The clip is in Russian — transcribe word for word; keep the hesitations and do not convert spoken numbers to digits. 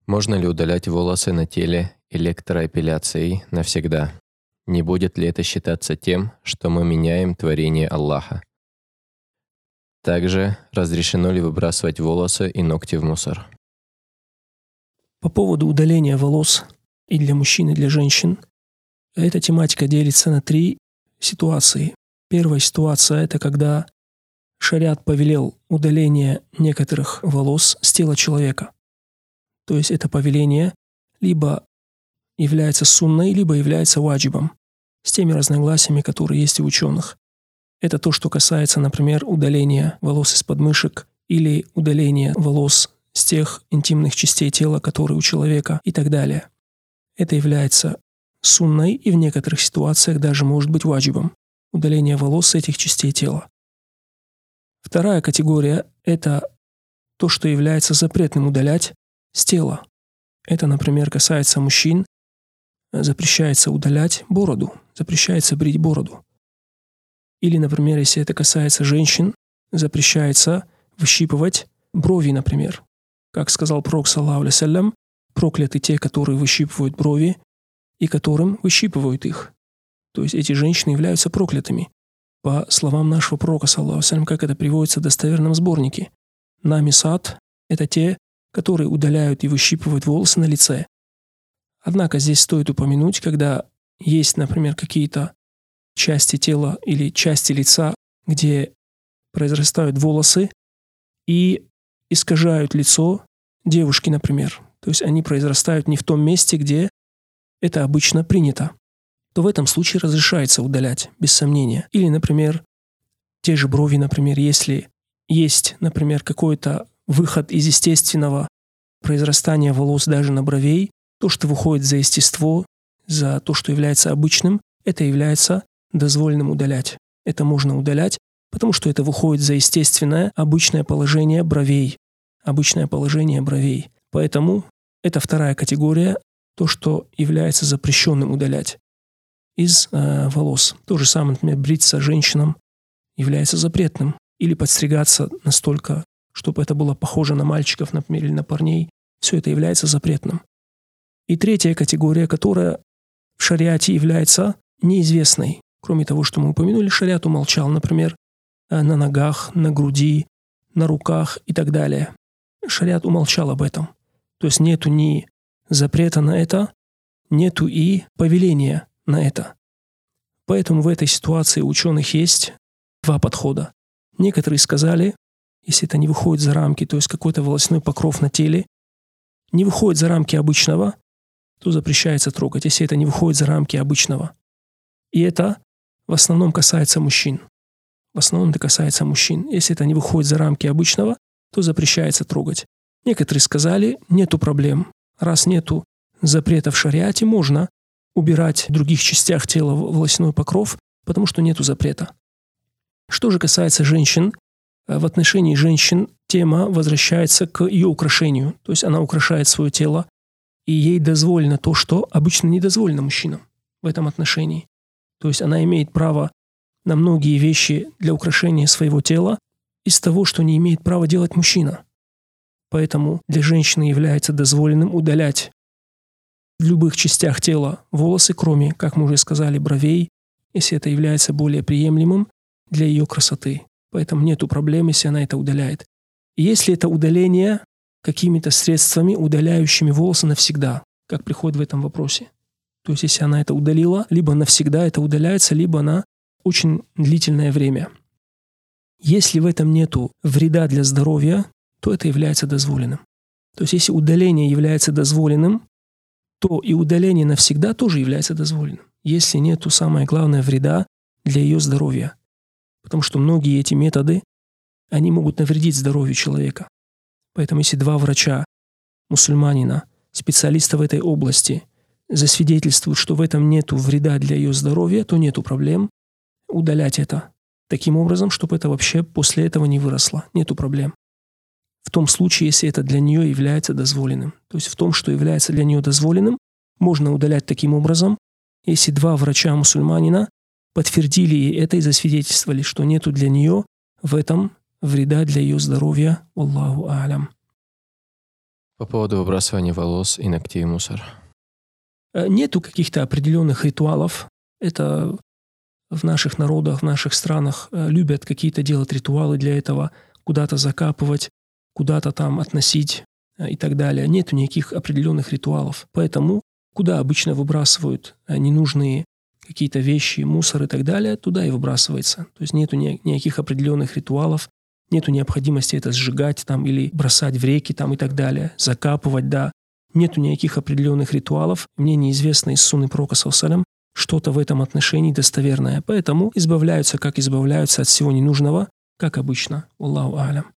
Можно ли удалять волосы на теле электроэпиляцией навсегда? Не будет ли это считаться тем, что мы меняем творение Аллаха? Также разрешено ли выбрасывать волосы и ногти в мусор? По поводу удаления волос и для мужчин, и для женщин, эта тематика делится на три ситуации. Первая ситуация – это когда шариат повелел удаление некоторых волос с тела человека. То есть это повеление либо является сунной, либо является ваджибом, с теми разногласиями, которые есть у ученых. Это то, что касается, например, удаления волос из подмышек или удаления волос с тех интимных частей тела, которые у человека, и так далее. Это является сунной и в некоторых ситуациях даже может быть ваджибом – удаление волос с этих частей тела. Вторая категория – это то, что является запретным удалять с тела. Это, например, касается мужчин, запрещается удалять бороду, запрещается брить бороду. Или, например, если это касается женщин, запрещается выщипывать брови, например. Как сказал пророк, саллаллаху алейхи ва саллям, прокляты те, которые выщипывают брови и которым выщипывают их. То есть эти женщины являются проклятыми. По словам нашего пророка, саллаллаху алейхи ва саллям, как это приводится в достоверном сборнике. Намисат – это те, которые удаляют и выщипывают волосы на лице. Однако здесь стоит упомянуть, когда есть, например, какие-то части тела или части лица, где произрастают волосы и искажают лицо девушки, например. То есть они произрастают не в том месте, где это обычно принято. То в этом случае разрешается удалять, без сомнения. Или, например, те же брови, например, если есть, например, какой-то выход из естественного произрастания волос даже на бровей, то, что выходит за естество, за то, что является обычным, это является дозволенным удалять. Это можно удалять, потому что это выходит за естественное, обычное положение бровей. Обычное положение бровей. Поэтому это вторая категория, то, что является запрещенным удалять из э, волос. То же самое, например, бриться женщинам является запретным. Или подстригаться настолько, чтобы это было похоже на мальчиков, например, или на парней. Все это является запретным. И третья категория, которая в шариате является неизвестной. Кроме того, что мы упомянули, шариат умолчал, например, на ногах, на груди, на руках и так далее. Шариат умолчал об этом. То есть нету ни запрета на это, нету и повеления на это. Поэтому в этой ситуации у ученых есть два подхода. Некоторые сказали, если это не выходит за рамки, то есть какой-то волосяной покров на теле, не выходит за рамки обычного, то запрещается трогать, если это не выходит за рамки обычного. И это в основном касается мужчин. В основном это касается мужчин. Если это не выходит за рамки обычного, то запрещается трогать. Некоторые сказали, нету проблем. Раз нету запрета в шариате, можно убирать в других частях тела волосяной покров, потому что нету запрета. Что же касается женщин, в отношении женщин тема возвращается к ее украшению. То есть она украшает свое тело, и ей дозволено то, что обычно не дозволено мужчинам в этом отношении. То есть она имеет право на многие вещи для украшения своего тела из того, что не имеет права делать мужчина. Поэтому для женщины является дозволенным удалять в любых частях тела волосы, кроме, как мы уже сказали, бровей, если это является более приемлемым для ее красоты. Поэтому нету проблем, если она это удаляет. И если это удаление какими-то средствами, удаляющими волосы навсегда, как приходит в этом вопросе. То есть если она это удалила, либо навсегда это удаляется, либо на очень длительное время. Если в этом нету вреда для здоровья, то это является дозволенным. То есть если удаление является дозволенным, то и удаление навсегда тоже является дозволенным. Если нету, самое главное, вреда для ее здоровья. Потому что многие эти методы, они могут навредить здоровью человека. Поэтому если два врача, мусульманина, специалиста в этой области, засвидетельствуют, что в этом нету вреда для ее здоровья, то нету проблем удалять это таким образом, чтобы это вообще после этого не выросло. Нету проблем. В том случае, если это для нее является дозволенным. То есть в том, что является для нее дозволенным, можно удалять таким образом, если два врача-мусульманина подтвердили ей это и засвидетельствовали, что нету для нее в этом вреда для ее здоровья. Аллаху а'лям. По поводу выбрасывания волос и ногтей в мусор. Нету каких-то определенных ритуалов. Это в наших народах, в наших странах любят какие-то делать ритуалы для этого, куда-то закапывать, куда-то там относить и так далее. Нету никаких определенных ритуалов. Поэтому куда обычно выбрасывают ненужные какие-то вещи, мусор и так далее, туда и выбрасывается. То есть нету ни- никаких определенных ритуалов, нету необходимости это сжигать там или бросать в реки там и так далее, закапывать, да. Нету никаких определенных ритуалов. Мне неизвестно из сунны пророка саллаллаху что-то в этом отношении достоверное. Поэтому избавляются, как избавляются от всего ненужного, как обычно. Аллаху а'лям.